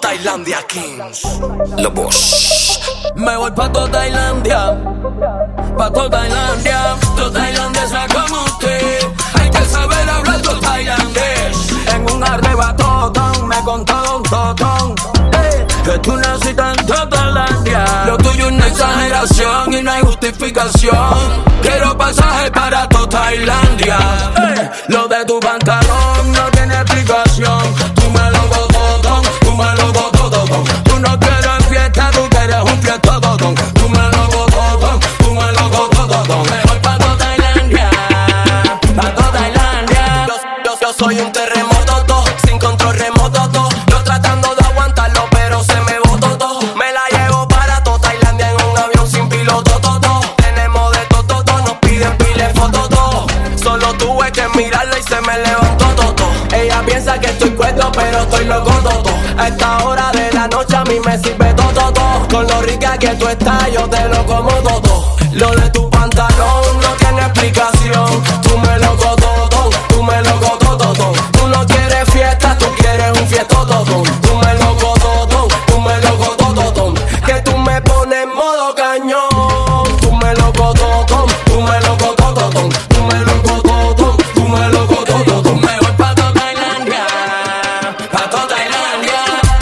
Tailandia Kings. Lobos. Me voy pa' toda Tailandia, pa' toda Tailandia. Toda Tailandia es como usted. Hay que saber hablar todo tailandés. En un arrebatón me contó un totón que tú naciste en toda Tailandia. Lo tuyo es una exageración y no hay justificación. Quiero pasaje para toda Tailandia. Lo de tu pantalón no tiene explicación. Tú me lo bototón, tú me lo bototón. Tú no quieres fiesta, tú quieres un fiestotón. Tú me lo bototón, tú me lo bototón. Me voy pa' toda Tailandia, pa' toda Tailandia. Yo soy un terremoto, sin control remoto, yo tratando de aguantarlo, pero se me botó todo. Me la llevo para toda Tailandia en un avión sin piloto, todo. Tenemos de todo, nos piden pile fotos, todo. Solo tuve que mirarla y se me levantó todo. Ella piensa que estoy cuerdo, pero estoy loco, todo. A esta hora de la noche a mí me sirve todo, todo. Con lo rica que tú estás, yo te lo como todo. Lo de tu pantalón no tiene explicación. Tú me lo cototón, tú me lo cototón. Tú no quieres fiesta, tú quieres un fiestotón. Tú me lo cototón, tú me lo cototón. Que tú me pones en modo cañón. Tú me lo cototón, tú me lo cototón. Tú me lo cototón, tú me lo cototón. Me voy pa' toda Tailandia, pa' toda Tailandia.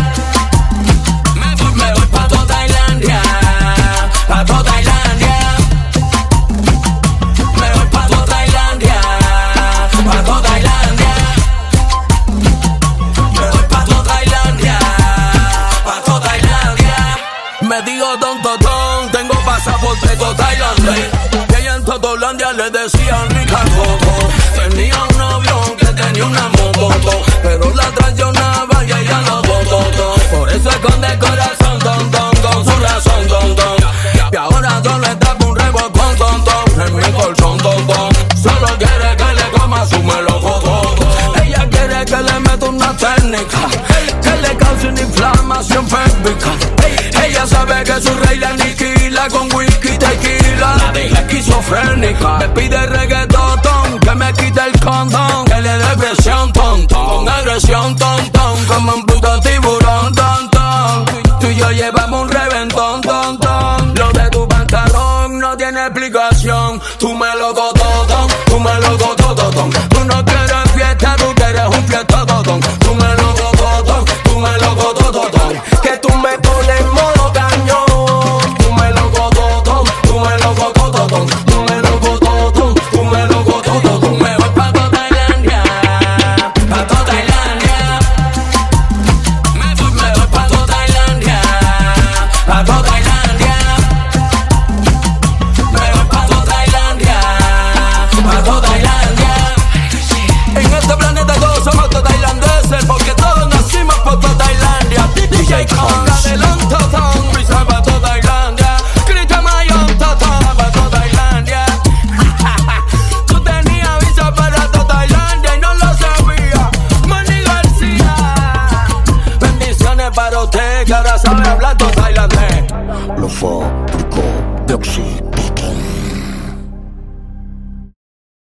Me voy pa' toda Tailandia, pa' toda Tailandia. Me voy pa' toda Tailandia, pa' toda Tailandia. Me voy pa' toda Tailandia, pa' toda Tailandia. Me digo don totón, tengo pasaporte con tailandés. Y ella en Totolandia le decían rica coco. Tenía un novio que tenía una moto, pero la traicionaba y ella lo botó. Por eso esconde el corazón, don, con su razón, don. Y ahora solo está con un revolcón, don, en mi colchón, don. Solo quiere que le coma su melocotón. Ella quiere que le meta una técnica que le cause una inflamación pélvica. Ella sabe que su rey la aniquila con whisky, tequila. La deja esquizofrénica. Me pide reggaetón, que me quite el condón, que le dé presión, tontón, con agresión, tontón, como un puto tiburón, tontón. Tú y yo llevamos un reventón, tontón. Lo de tu pantalón no tiene explicación. Tú me lo cototón, tú me lo cototón. Tú no quieres fiesta, tú quieres un fiestotón. Tú me lo cototón, tú me lo cototón. Que tú me pones en modo cañón. Tú me lo cototón, tú me lo cototón. Tú me lo cototón, tú me lo cototón. Me voy pa' toda Tailandia, pa' toda Tailandia. Me voy pa' toda Tailandia, pa' toda Tailandia. Me voy pa' toda Tailandia, pa' toda Tailandia. En este planeta todos somos toda tailandeses, porque todos nacimos por toda Tailandia. DJ Kong, adelante, Tom, prisa pa' toda Tailandia. Grita Mayon, Totón, pa' toda Tailandia. Tú tenías visa para toda Tailandia y no lo sabía. Manny García. Bendiciones para usted que ahora sabe hablar todo tailandés. Lo fabricó Dioxi.